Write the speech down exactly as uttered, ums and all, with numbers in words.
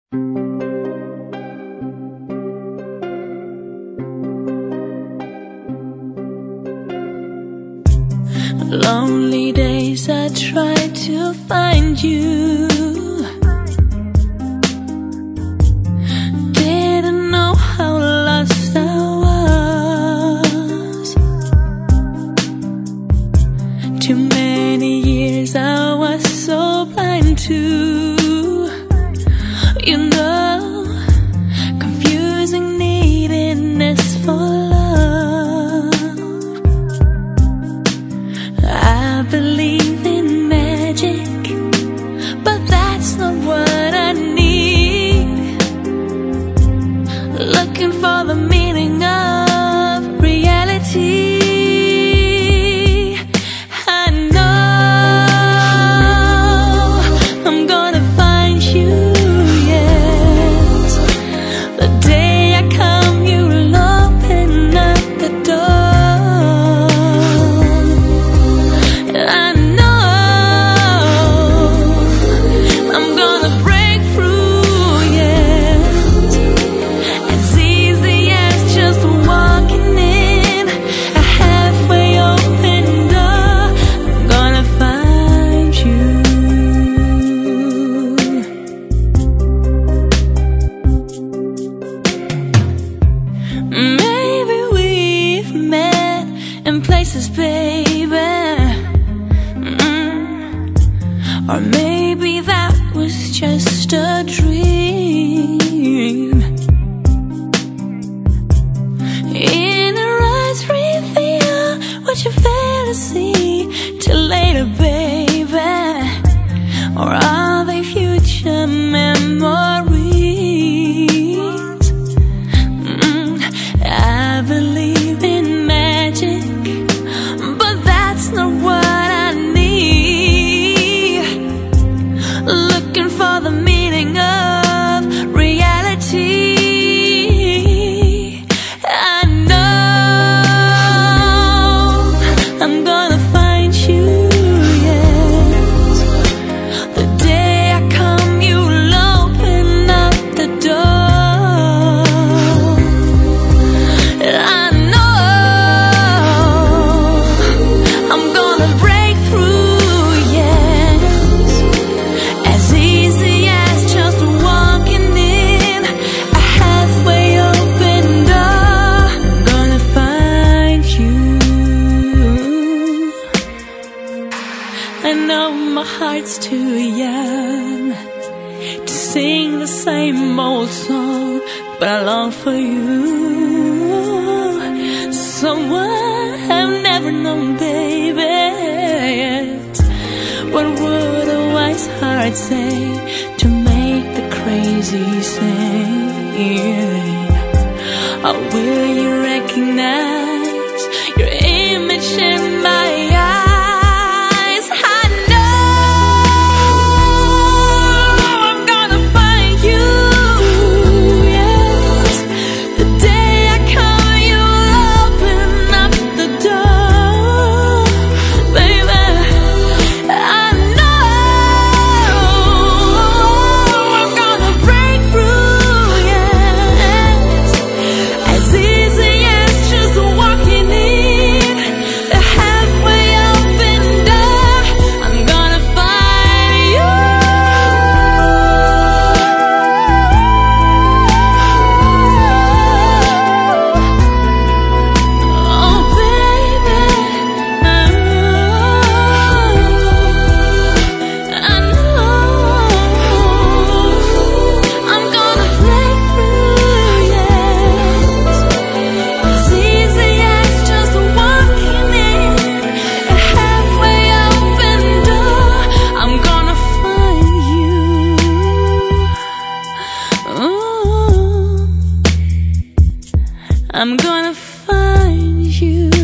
Lonely days I try to find you. Didn't know how lost I was. Too many years I was so blind to, you know, confusing neediness for love. I believe in magic, but that's not what I need. Looking for the meaning of reality. I know I'm gonna find you, yes. The day I come, you'll open up the door. Places, baby, mm-mm. Or maybe that was just a dream. In your eyes reveal what you fail to see till later, baby. Or are they future memories? Mm-mm. I believe in magic, not what I need. Looking for the meaning of reality. I know I'm gonna find you, yes. The day I come, you'll open up the door. I I know my heart's too young to sing the same old song, but I long for you, someone I've never known, baby. Yes. What would a wise heart say to make the crazy sing? Or will you recognize your image in my eyes? I'm gonna find you.